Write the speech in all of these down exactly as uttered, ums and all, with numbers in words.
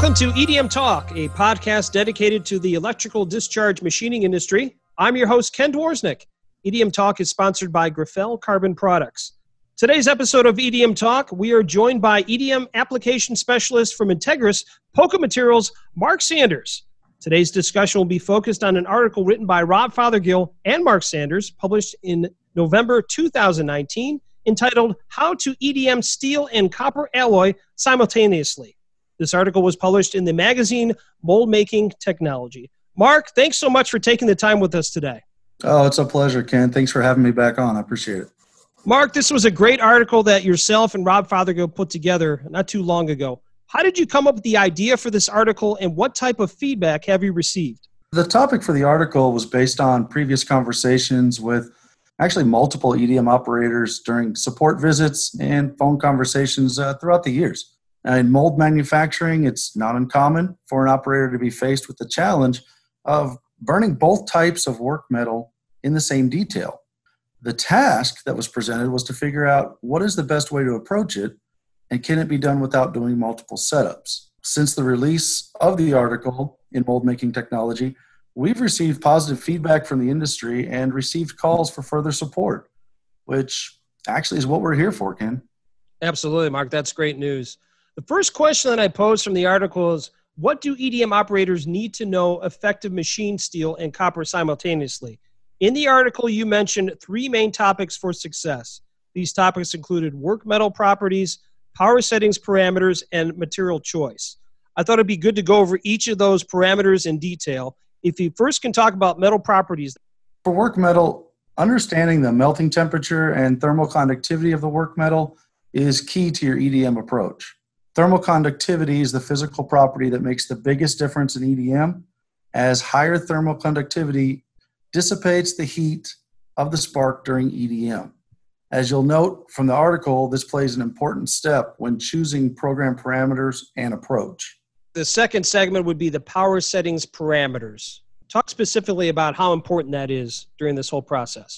Welcome to E D M Talk, a podcast dedicated to the electrical discharge machining industry. I'm your host, Ken Dworsnik. E D M Talk is sponsored by Graphill Carbon Products. Today's episode of E D M Talk, we are joined by E D M application specialist from Entegris, Poca Materials, Mark Sanders. Today's discussion will be focused on an article written by Rob Fothergill and Mark Sanders, published in November two thousand nineteen, entitled How to E D M Steel and Copper Alloy Simultaneously. This article was published in the magazine Mold Making Technology. Mark, thanks so much for taking the time with us today. Oh, it's a pleasure, Ken. Thanks for having me back on. I appreciate it. Mark, this was a great article that yourself and Rob Fothergill put together not too long ago. How did you come up with the idea for this article, and what type of feedback have you received? The topic for the article was based on previous conversations with actually multiple E D M operators during support visits and phone conversations uh, throughout the years. In mold manufacturing, it's not uncommon for an operator to be faced with the challenge of burning both types of work metal in the same detail. The task that was presented was to figure out what is the best way to approach it, and can it be done without doing multiple setups. Since the release of the article in Mold Making Technology, we've received positive feedback from the industry and received calls for further support, which actually is what we're here for, Ken. Absolutely, Mark. That's great news. The first question that I posed from the article is, what do E D M operators need to know effective machine steel and copper simultaneously? In the article, you mentioned three main topics for success. These topics included work metal properties, power settings parameters, and material choice. I thought it'd be good to go over each of those parameters in detail. If you first can talk about metal properties. For work metal, understanding the melting temperature and thermal conductivity of the work metal is key to your E D M approach. Thermal conductivity is the physical property that makes the biggest difference in E D M, as higher thermal conductivity dissipates the heat of the spark during E D M. As you'll note from the article, this plays an important step when choosing program parameters and approach. The second segment would be the power settings parameters. Talk specifically about how important that is during this whole process.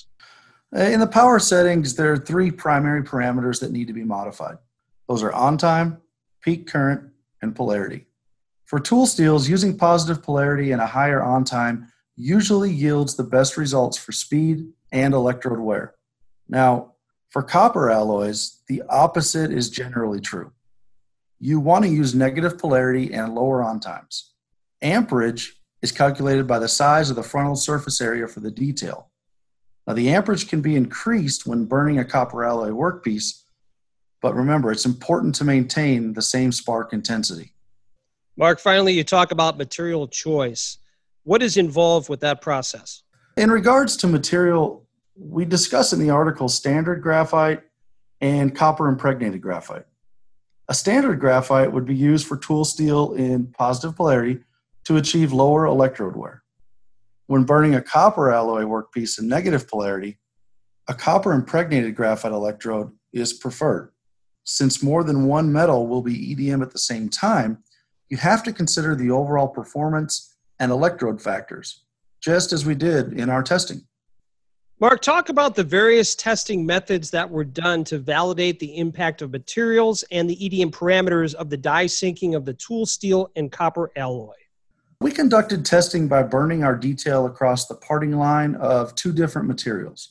In the power settings, there are three primary parameters that need to be modified. Those are on time, peak current, and polarity. For tool steels, using positive polarity and a higher on time usually yields the best results for speed and electrode wear. Now, for copper alloys, the opposite is generally true. You want to use negative polarity and lower on times. Amperage is calculated by the size of the frontal surface area for the detail. Now, the amperage can be increased when burning a copper alloy workpiece, but remember, it's important to maintain the same spark intensity. Mark, finally, you talk about material choice. What is involved with that process? In regards to material, we discuss in the article standard graphite and copper impregnated graphite. A standard graphite would be used for tool steel in positive polarity to achieve lower electrode wear. When burning a copper alloy workpiece in negative polarity, a copper impregnated graphite electrode is preferred. Since more than one metal will be E D M at the same time, you have to consider the overall performance and electrode factors, just as we did in our testing. Mark, talk about the various testing methods that were done to validate the impact of materials and the E D M parameters of the die sinking of the tool steel and copper alloy. We conducted testing by burning our detail across the parting line of two different materials.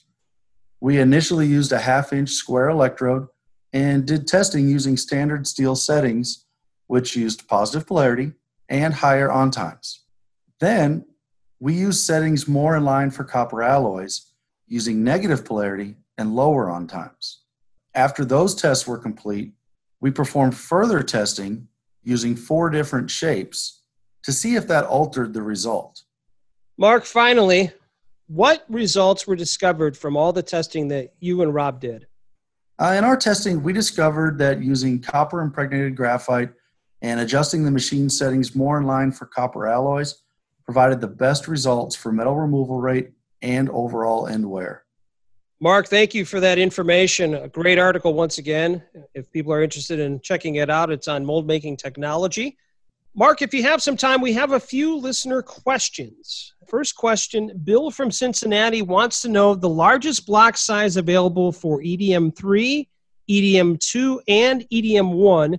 We initially used a half-inch square electrode and did testing using standard steel settings, which used positive polarity and higher on times. Then, we used settings more in line for copper alloys, using negative polarity and lower on times. After those tests were complete, we performed further testing using four different shapes to see if that altered the result. Mark, finally, what results were discovered from all the testing that you and Rob did? Uh, in our testing, we discovered that using copper impregnated graphite and adjusting the machine settings more in line for copper alloys provided the best results for metal removal rate and overall end wear. Mark, thank you for that information. A great article once again. If people are interested in checking it out, it's on Mold Making Technology. Mark, if you have some time, we have a few listener questions. First question, Bill from Cincinnati wants to know the largest block size available for E D M three, E D M two, and E D M one,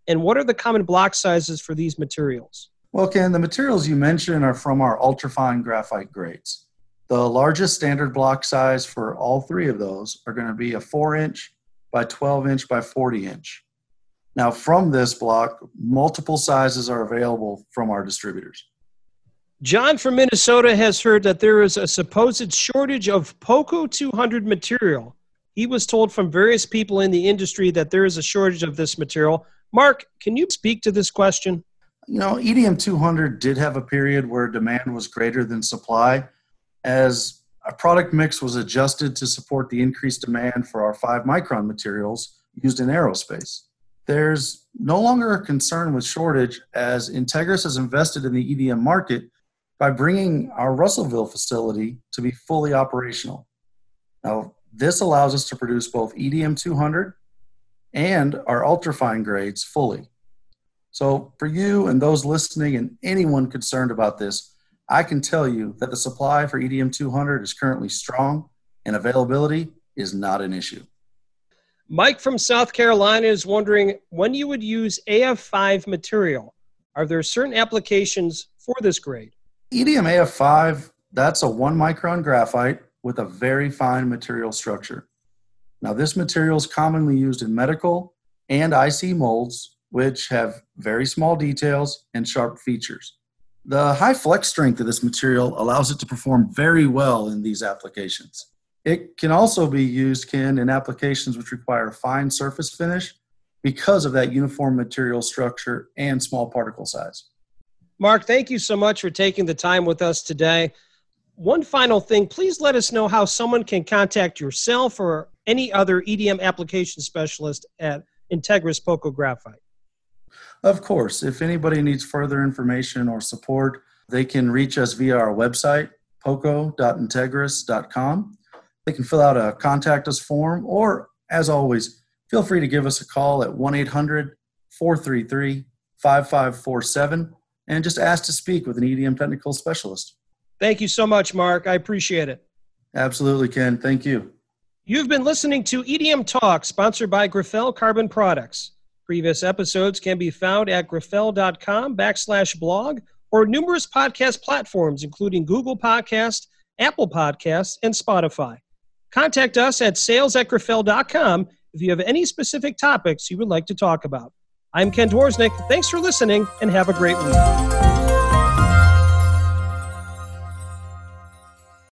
And what are the common block sizes for these materials? Well, Ken, the materials you mentioned are from our ultrafine graphite grades. The largest standard block size for all three of those are going to be a four inch by twelve inch by forty inch. Now, from this block, multiple sizes are available from our distributors. John from Minnesota has heard that there is a supposed shortage of POCO two hundred material. He was told from various people in the industry that there is a shortage of this material. Mark, can you speak to this question? You know, E D M two hundred did have a period where demand was greater than supply, as our product mix was adjusted to support the increased demand for our five micron materials used in aerospace. There's no longer a concern with shortage, as Entegris has invested in the E D M market by bringing our Russellville facility to be fully operational. Now, this allows us to produce both E D M two hundred and our ultrafine grades fully. So for you and those listening and anyone concerned about this, I can tell you that the supply for E D M two hundred is currently strong and availability is not an issue. Mike from South Carolina is wondering when you would use A F five material. Are there certain applications for this grade? E D M A F five, that's a one micron graphite with a very fine material structure. Now, this material is commonly used in medical and I C molds, which have very small details and sharp features. The high flex strength of this material allows it to perform very well in these applications. It can also be used, Ken, in applications which require fine surface finish because of that uniform material structure and small particle size. Mark, thank you so much for taking the time with us today. One final thing, please let us know how someone can contact yourself or any other E D M application specialist at Entegris POCO Graphite. Of course, if anybody needs further information or support, they can reach us via our website, poco dot entegris dot com. They can fill out a contact us form, or as always, feel free to give us a call at one eight hundred, four three three, five five four seven and just ask to speak with an E D M technical specialist. Thank you so much, Mark. I appreciate it. Absolutely, Ken. Thank you. You've been listening to E D M Talk, sponsored by Graphill Carbon Products. Previous episodes can be found at graphill.com backslash blog or numerous podcast platforms, including Google Podcast, Apple Podcasts, and Spotify. Contact us at sales at graphill dot com if you have any specific topics you would like to talk about. I'm Ken Dworsnik. Thanks for listening, and have a great week.